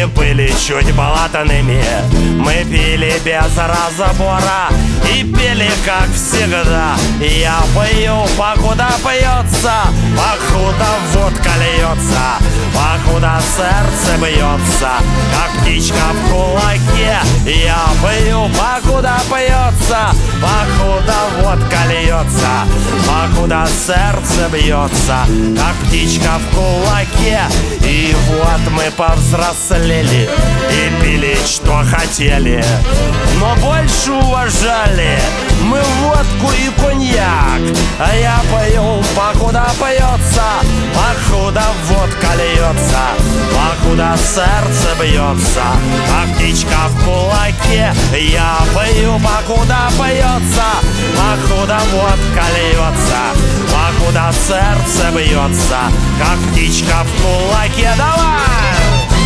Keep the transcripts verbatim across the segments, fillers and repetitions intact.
и были чуть болотными. Мы пили без разбора и пели как всегда. Я пою, покуда пьется, покуда водка льется, покуда сердце бьется, как птичка в кулаке. Я пою, покуда пьется, покуда водка льется, покуда сердце бьется, как птичка в кулаке. И вот мы повзрослели и пили, что хотели, но больше уважали мы водку и коньяк. А я пою, покуда пьется, покуда водка льется, покуда сердце бьется, как птичка в кулаке. Я пою, покуда пьется, покуда водка льется, покуда сердце бьется, как птичка в кулаке. Давай!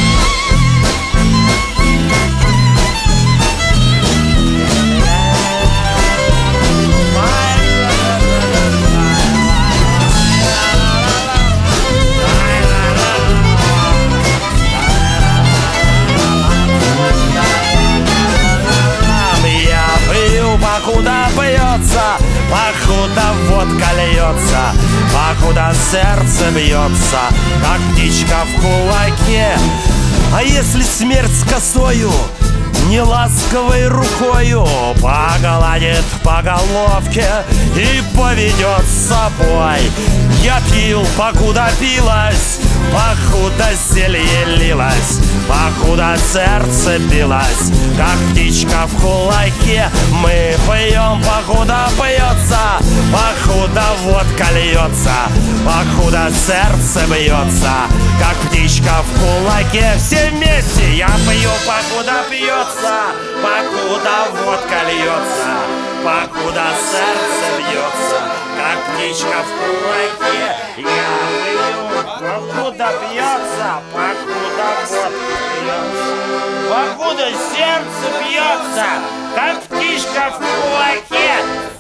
Покуда пьется, покуда водка льется, покуда сердце бьется, как птичка в кулаке. А если смерть с косою, неласковой рукою погладит по головке и поведет с собой? Я пил, покуда пилась, покуда зелье лилось, покуда сердце билось, как птичка в кулаке. Мы пьем, покуда пьется, покуда водка льется, покуда сердце бьется, как птичка в кулаке. Все вместе! Я пью, покуда пьется, покуда водка льется, покуда сердце бьется, как птичка в кулаке. Я пью, покуда пьется, покуда водка льется, покуда сердце бьется, как птичка в кулаке.